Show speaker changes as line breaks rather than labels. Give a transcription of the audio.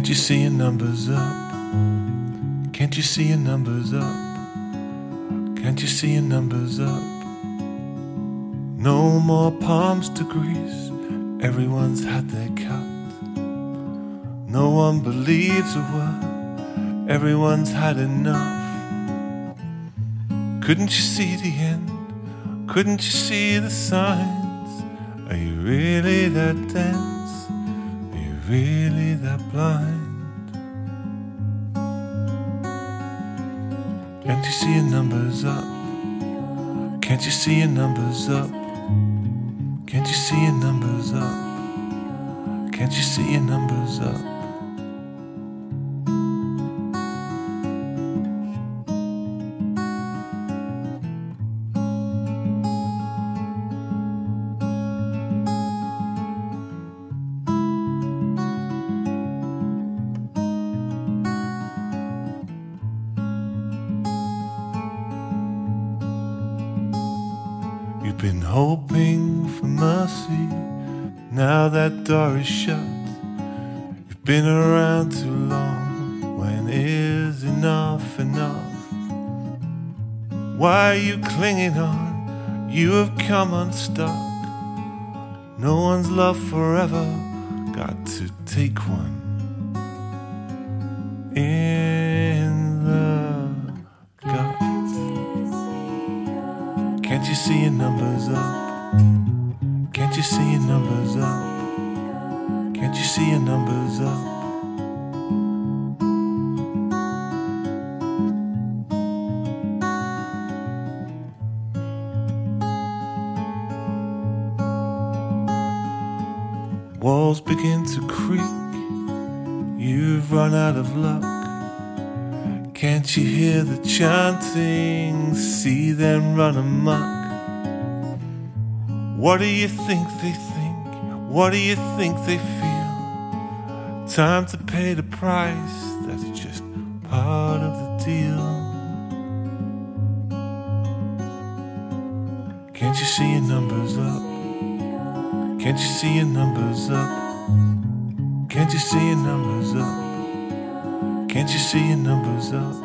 Can't you see your numbers up? Can't you see your numbers up? Can't you see your numbers up? No more palms to grease, everyone's had their cut. No one believes a word, everyone's had enough. Couldn't you see the end? Couldn't you see the signs? Are you really that dense? Are you really that blind? Can't you see your numbers up? Can't you see your numbers up? Can't you see your numbers up? Can't you see your numbers up? You've been hoping for mercy, now that door is shut. You've been around too long, when is enough enough? Why are you clinging on? You have come unstuck. No one's love forever, got to take one in the gut. Can't you see your numbers up? Can't you see your numbers up? Can't you see your numbers up? Walls begin to creak, you've run out of luck. Can't you hear the chanting, see them run amok? What do you think they think? What do you think they feel? Time to pay the price, that's just part of the deal. Can't you see your numbers up? Can't you see your numbers up? Can't you see your numbers up? Can't you see your numbers up?